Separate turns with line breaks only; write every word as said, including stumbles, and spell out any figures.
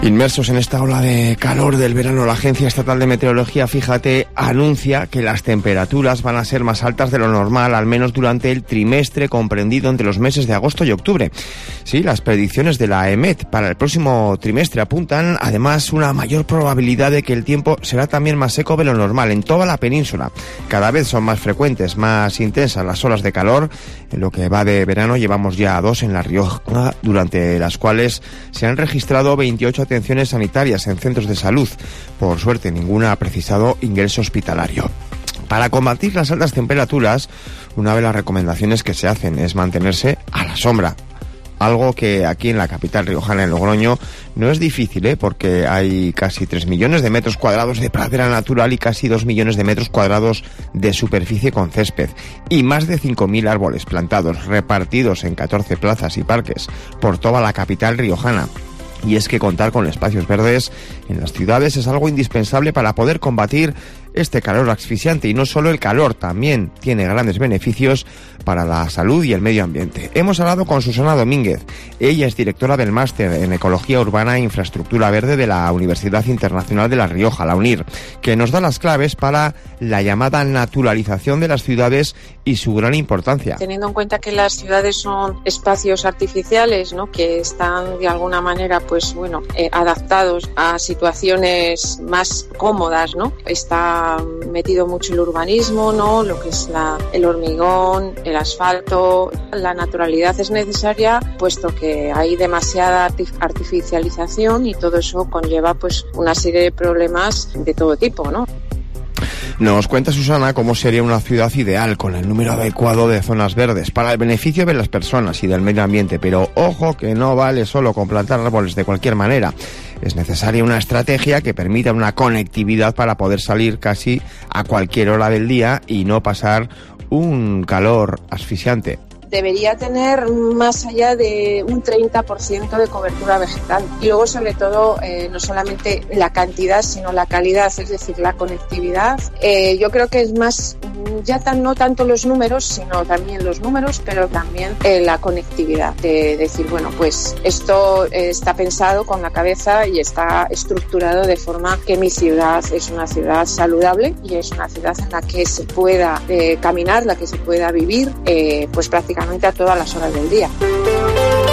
Inmersos en esta ola de calor del verano, la Agencia Estatal de Meteorología, fíjate, anuncia que las temperaturas van a ser más altas de lo normal, al menos durante el trimestre comprendido entre los meses de agosto y octubre. Sí, las predicciones de la EMET para el próximo trimestre apuntan, además, una mayor probabilidad de que el tiempo será también más seco de lo normal en toda la península. Cada vez son más frecuentes, más intensas las olas de calor. En lo que va de verano llevamos ya dos en La Rioja, durante las cuales se han registrado veintiocho atenciones sanitarias en centros de salud. Por suerte, ninguna ha precisado ingreso hospitalario. Para combatir las altas temperaturas, una de las recomendaciones que se hacen es mantenerse a la sombra. Algo que aquí en la capital riojana, en Logroño, no es difícil, ¿eh? Porque hay casi tres millones de metros cuadrados de pradera natural y casi dos millones de metros cuadrados de superficie con césped. Y más de cinco mil árboles plantados, repartidos en catorce plazas y parques por toda la capital riojana. Y es que contar con espacios verdes en las ciudades es algo indispensable para poder combatir este calor asfixiante. Y no solo el calor, también tiene grandes beneficios para la salud y el medio ambiente. Hemos hablado con Susana Domínguez. Ella es directora del Máster en Ecología Urbana e Infraestructura Verde de la Universidad Internacional de La Rioja, la UNIR, que nos da las claves para la llamada naturalización de las ciudades y su gran importancia.
Teniendo en cuenta que las ciudades son espacios artificiales, ¿no?, que están de alguna manera, pues bueno, eh, adaptados a situaciones más cómodas, ¿no? Está metido mucho el urbanismo, ¿no?, lo que es la, el hormigón, el asfalto. La naturalidad es necesaria puesto que hay demasiada artificialización y todo eso conlleva pues una serie de problemas de todo tipo, ¿no?
Nos cuenta Susana cómo sería una ciudad ideal con el número adecuado de zonas verdes para el beneficio de las personas y del medio ambiente, pero ojo que no vale solo con plantar árboles de cualquier manera. Es necesaria una estrategia que permita una conectividad para poder salir casi a cualquier hora del día y no pasar un calor asfixiante.
Debería tener más allá de un treinta por ciento de cobertura vegetal. Y luego, sobre todo, eh, no solamente la cantidad, sino la calidad, es decir, la conectividad. Eh, yo creo que es más, ya tan, no tanto los números, sino también los números, pero también eh, la conectividad. De decir, bueno, pues esto eh, está pensado con la cabeza y está estructurado de forma que mi ciudad es una ciudad saludable y es una ciudad en la que se pueda eh, caminar, la que se pueda vivir, eh, pues prácticamente a todas las horas del día.